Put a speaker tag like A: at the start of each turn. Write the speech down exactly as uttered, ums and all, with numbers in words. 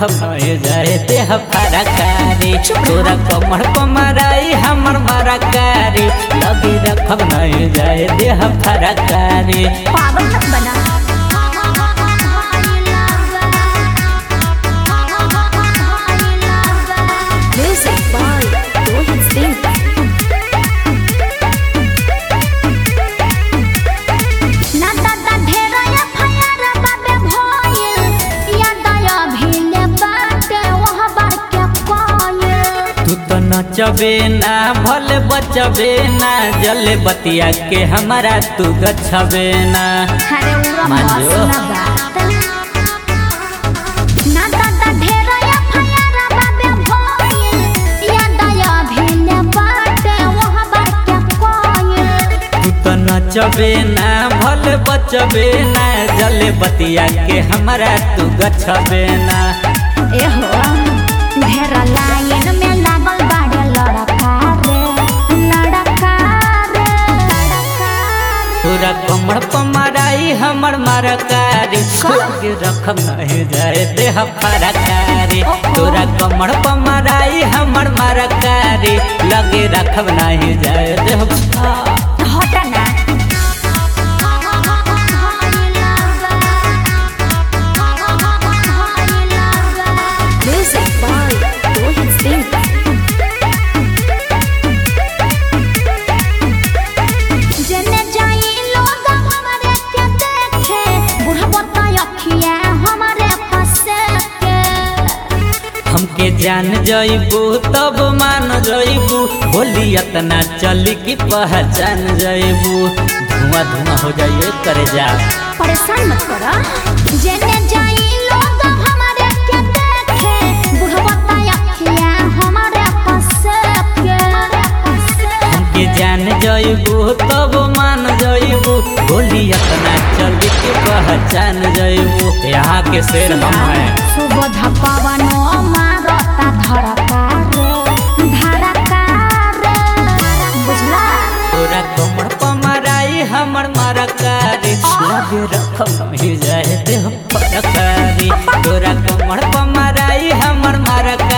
A: रखब नहीं जाए देह फरकारी तोरा कमर पमराई हमर मरकारी लगे रखब नहीं जाए देह फरकारी
B: पागल मत बना। Music by Rohit Singh।
A: नचबे ना भले बचबे ना जले बतिया के हमारा तू गछबे ना
B: अरे उरा मस्त ना बात ना दादा ढेरा या फयारा बाबे भोए या दया भेले बाटे वहां बार क्या कोई
A: तू तो नचबे ना भले बचबे ना जले बतिया के हमारा तू गछबे ना
B: ए हो ढेरा लाइन में लागल बाड़े लड़का रे लड़का रे
A: तोरा कमर पमराई हमर मरकारी लगे रखब नहीं जाए देह फरकारी तोरा कमर पमराई हमर मरकारी लगे रखब नहीं जाए देह
B: हटा ना। Music by Rohit Singh। जने जाई लोग हमारे के देखे बुढ़वा अखिया हमारे पासे के
A: हमके जान जइबू तब मान जइबू बोली इतना चली की पहचान जइबू धुआं धुआं हो जाइए करे जा
B: परेशान मत करा। जने जाई लोग हमारे के देखे बुढ़वा अखिया हमारे पासे के
A: हमके जान जइबू तब मान जइबू बोली इतना चली की पहचान जइबू यहाँ के शेर हम हैं
B: सुबोध पवनो मारता धड़का रे धड़का रे बुझला
A: तोरा कमर पमराई हमर मरकारी लगे रखब नहीं जाए देह फरकारी तोरा कमर पमराई हमर मरकारी